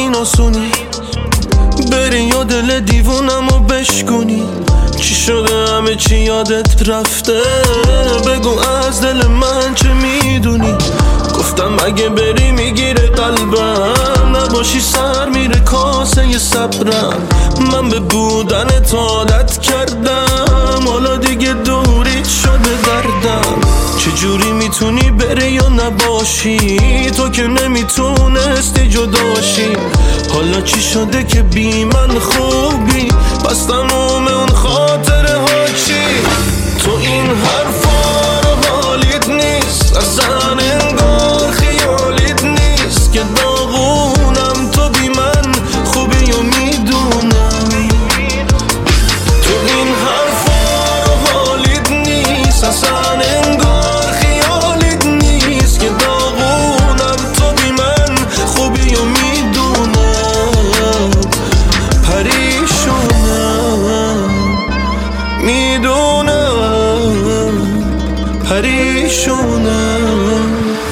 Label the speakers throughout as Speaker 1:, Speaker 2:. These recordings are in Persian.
Speaker 1: این آسونی بری یا دل دیوونم و بشکنی. چی شده همه چی یادت رفته؟ بگو از دل من چه میدونی؟ گفتم اگه بری میگیره قلبم، نباشی سر میره کاسه صبرم. من به بودنت عادت کردم، حالا دیگه دوریت شده دردم. چجوری میتونی بری یا نباشی؟ تو که نمیتونستی جداشی. حالا چی شده که بی من خوبی؟ پس تموم اون خاطره ها چی؟ تو این حرفا رو حالیت نیست، اصلا انگار خیالیت نیست که داغونم. تو بی من خوبی و میدونم. تو این حرفا رو حالیت نیست، اصلا انگار خیالیت نیست که داغونم. تو بی من خوبی و میدونم. پریشونم، میدونم، پریشونم.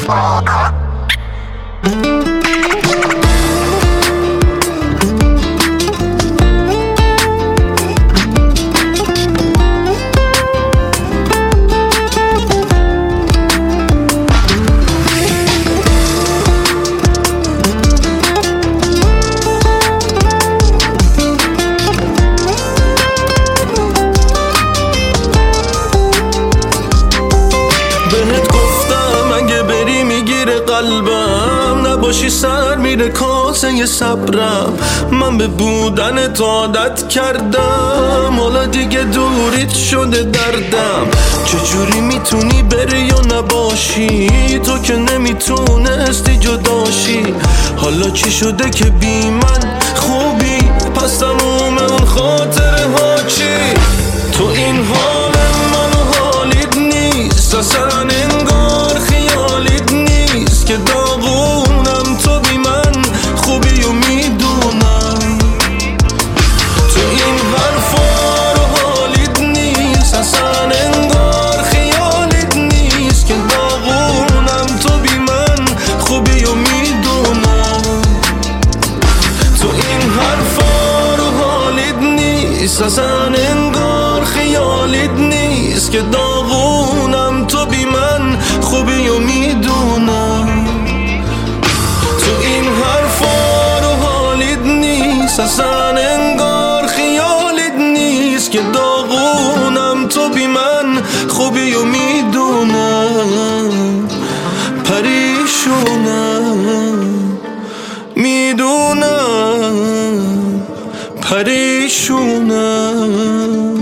Speaker 1: بهت گفتم اگه بری میگیره قلبم، نباشی سر میره کاسه صبرم. من به بودنت عادت کردم، حالا دیگه دوریت شده دردم. چجوری میتونی بری یا نباشی؟ تو که نمیتونستی جداشی. حالا چی شده که بی من خوبی؟ پس تموم اون خاطره ها چی؟ تو این حال منو حالیت نیست، اصلا انگار خیالیت نیست که داغونم. تو بی من خوبی و میدونم. تو این حرفا رو حالیت نیست، اصلا انگار خیالیت نیست که داغونم. تو بی من خوبی و میدونم. تو این حرفا رو حالیت نیست، اصلا انگار خیالیت نیست که داغونم. تو بی من خوبی و میدونم. تو این حرفا رو حالیت نیست، اصلا انگار خیالیت نیست که داغونم. تو بی من خوبی و میدونم. پریشونم، میدونم، پریشونم.